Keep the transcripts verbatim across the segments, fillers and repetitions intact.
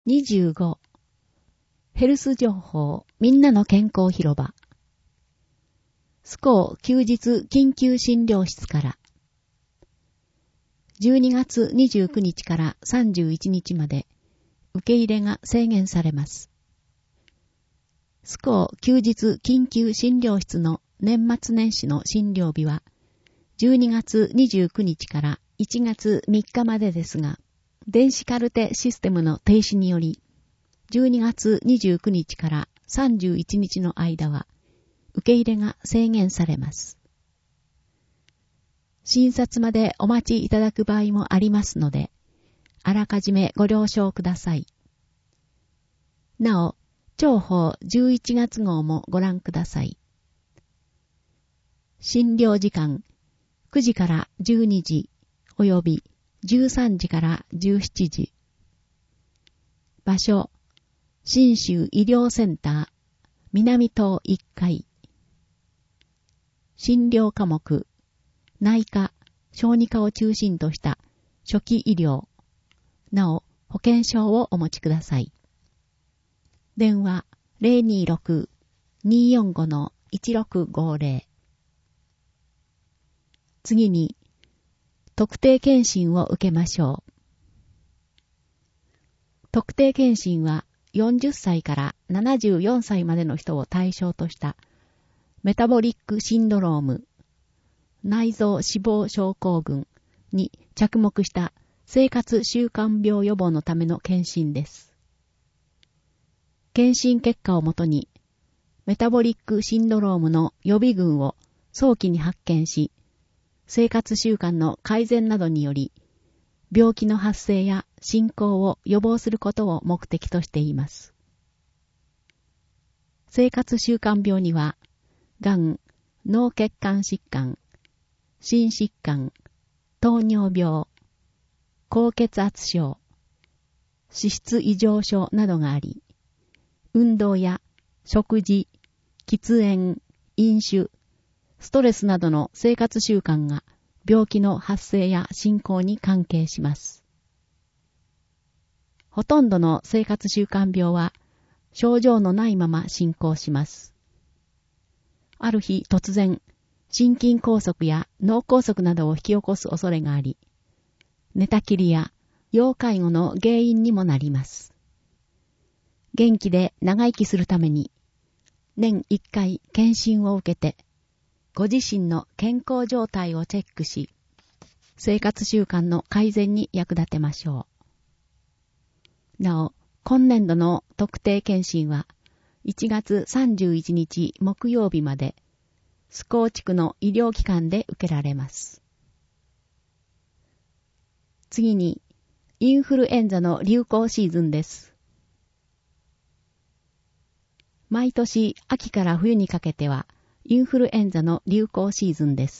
にじゅうご、ヘルス情報みんなの健康広場。スコー休日緊急診療室から。じゅうにがつにじゅうくにちからさんじゅういちにちまで受け入れが制限されます。スコー休日緊急診療室の年末年始の診療日はじゅうにがつにじゅうくにちからいちがつみっかまでですが、電子カルテシステムの停止により、じゅうにがつにじゅうくにちからさんじゅういちにちの間は、受け入れが制限されます。診察までお待ちいただく場合もありますので、あらかじめご了承ください。なお、長報じゅういちがつ号もご覧ください。診療時間、くじからじゅうにじ、およびじゅうさんじからじゅうしちじ。場所、信州医療センター、南棟いっかい。診療科目、内科、小児科を中心とした初期医療。なお、保険証をお持ちください。電話 ゼロにーろく にーよんご いちろくごゼロ。次に、特定健診を受けましょう。特定健診はよんじゅっさいからななじゅうよんさいまでの人を対象としたメタボリックシンドローム、内臓脂肪症候群に着目した生活習慣病予防のための健診です。健診結果をもとにメタボリックシンドロームの予備群を早期に発見し、生活習慣の改善などにより、病気の発生や進行を予防することを目的としています。生活習慣病には、がん、脳血管疾患、心疾患、糖尿病、高血圧症、脂質異常症などがあり、運動や食事、喫煙、飲酒、ストレスなどの生活習慣が病気の発生や進行に関係します。ほとんどの生活習慣病は症状のないまま進行します。ある日突然、心筋梗塞や脳梗塞などを引き起こす恐れがあり、寝たきりや要介護の原因にもなります。元気で長生きするために、年いっかい検診を受けて、ご自身の健康状態をチェックし、生活習慣の改善に役立てましょう。なお、今年度の特定健診はいちがつさんじゅういちにち木曜日まで、スコー地区の医療機関で受けられます。次に、インフルエンザの流行シーズンです。毎年秋から冬にかけては、インフルエンザの流行シーズンです。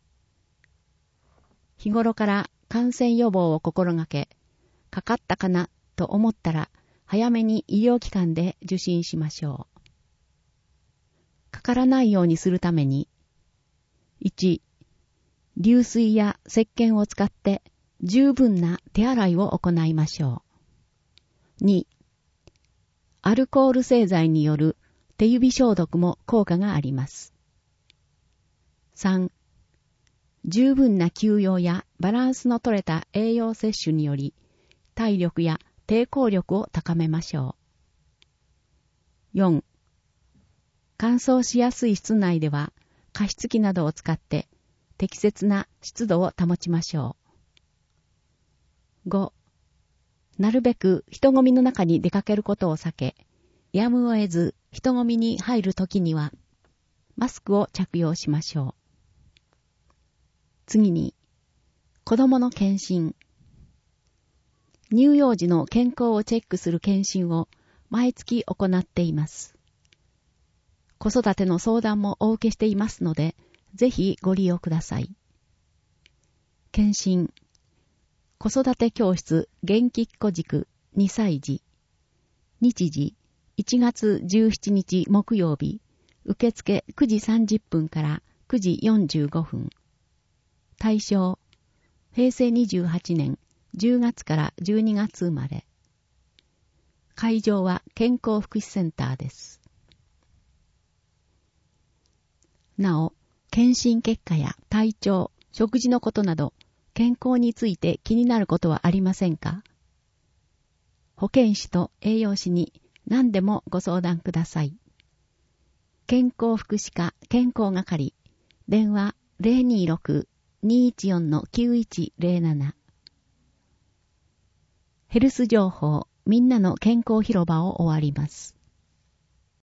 日頃から感染予防を心がけ、かかったかなと思ったら早めに医療機関で受診しましょう。かからないようにするために、いち、流水や石鹸を使って十分な手洗いを行いましょう。に、アルコール製剤による手指消毒も効果があります。さん、十分な休養やバランスの取れた栄養摂取により、体力や抵抗力を高めましょう。よん、乾燥しやすい室内では加湿器などを使って適切な湿度を保ちましょう。ご、なるべく人混みの中に出かけることを避け、やむを得ず人混みに入るときには、マスクを着用しましょう。次に、子供の検診。乳幼児の健康をチェックする検診を毎月行っています。子育ての相談もお受けしていますので、ぜひご利用ください。検診。子育て教室元気っ子塾にさい児。日時いちがつじゅうしちにち木曜日、受付くじさんじゅっぷんからくじよんじゅうごふん。対象、へいせいにじゅうはちねんじゅうがつからじゅうにがつ生まれ。 会場は健康福祉センターです。なお、検診結果や体調、食事のことなど、健康について気になることはありませんか？保健師と栄養士に何でもご相談ください。健康福祉課健康係、電話 ゼロにーろく にーいちよん きゅういちゼロなな。ヘルス情報みんなの健康広場を終わります。